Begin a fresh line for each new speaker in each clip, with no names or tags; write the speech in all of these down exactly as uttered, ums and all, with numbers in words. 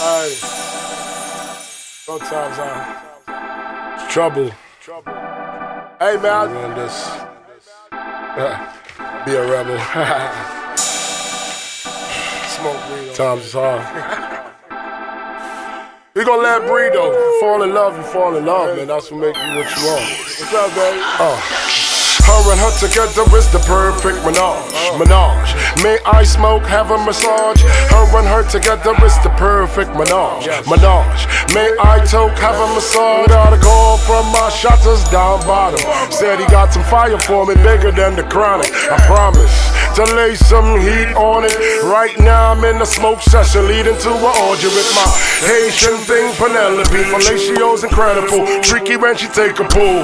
Hey, sometimes I trouble. Hey man, I want this. Uh, be a rebel. Smoke weed. Times is hard. We gon' let it breathe though. Fall in love, you fall in love, man. That's what make you what you are. What's up, baby? Uh. Her and her together is the perfect menage, menage. May I smoke, have a massage? Her and her together is the perfect menage, menage. May I toke, have a massage? Got a call from my shotters down bottom. Said he got some fire for me, bigger than the Chronic. I promise to lay some heat on it. Right now I'm in a smoke session, leading to an orgy with my Haitian thing, Penelope. Fellacio's incredible, tricky when she take a pull.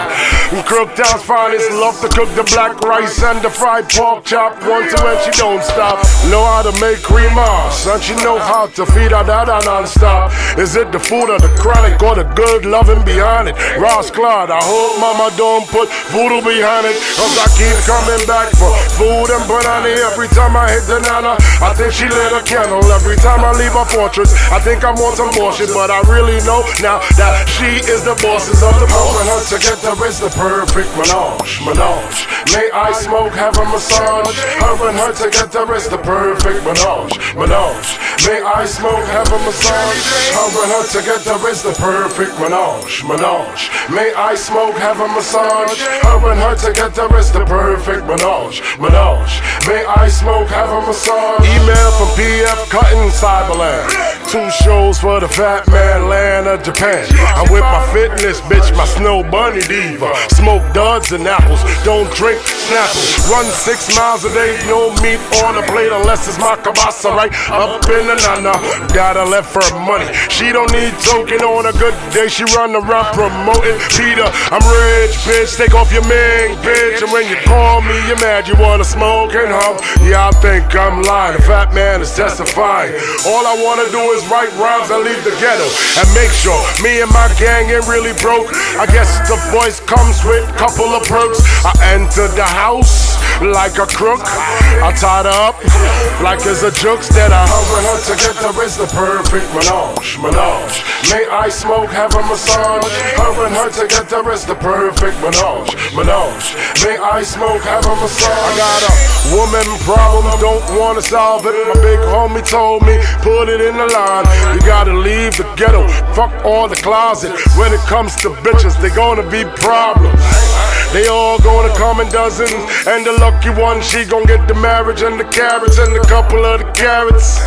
Crooked down's finest, love to cook the black rice and the fried pork chop. One to when she don't stop. Know how to make cream sauce, and she know how to feed her dada non-stop. Is it the food or the Chronic or the good loving behind it? Ross Claude, I hope mama don't put voodoo behind it, cause I keep coming back for food and banana. Every time I hit the nana, I think she lit a candle. Every time I leave her fortress, I think I want some more shit. But I really know now that she is the bosses of the boss. And her together is the perfect menage, menage. May I smoke, have a massage? Her and her together is the perfect menage, menage. May I smoke, have a massage? Her and her together is the perfect menage, menage. May I smoke, have a massage? Her and her together is the perfect menage, menage. May I smoke, have a massage? Email from P F Cutting Cyberland. Two shows for the fat man land of Japan. I'm with my fitness bitch, my snow bunny diva. Smoke duds and apples, don't drink Snapple. Run six miles a day, no meat on a plate unless it's my kibasa right up in the nana. Gotta left for money, she don't need token on a good day. She run around promoting Peter. I'm rich, bitch, take off your mink, bitch. And when you call me, you're mad, you wanna smoke and hum. Yeah, I think I'm lying, the fat man is testifying. All I wanna do is write rhymes and leave the ghetto and make sure me and my gang ain't really broke. I guess the voice comes with a couple of perks. I entered the house like a crook, I tied her up like it's a jokes that I hung with her together is the perfect menage, menage. May I smoke, have a massage? Her and her together is the perfect menage, menage. May I smoke, have a massage? I got a woman problem, don't wanna solve it. My big homie told me, put it in the line. You gotta leave the ghetto, fuck all the closet. When it comes to bitches, they gonna be problems. They all gonna come in dozens, and the lucky one, she gon' get the marriage and the carrots and a couple of the carrots.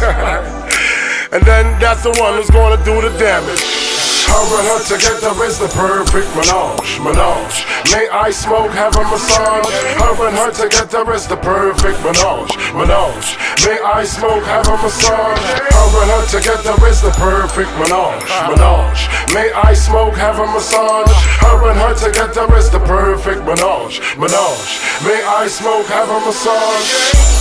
And then that's the one who's gonna do the damage. Her and her together is the perfect menage, menage. May I smoke, have a massage? Her and her together is the perfect menage, menage. May I smoke, have a massage? Her and her together is the perfect menage, menage. May I smoke, have a massage? Her and her together is the perfect menage, menage. May I smoke, have a massage?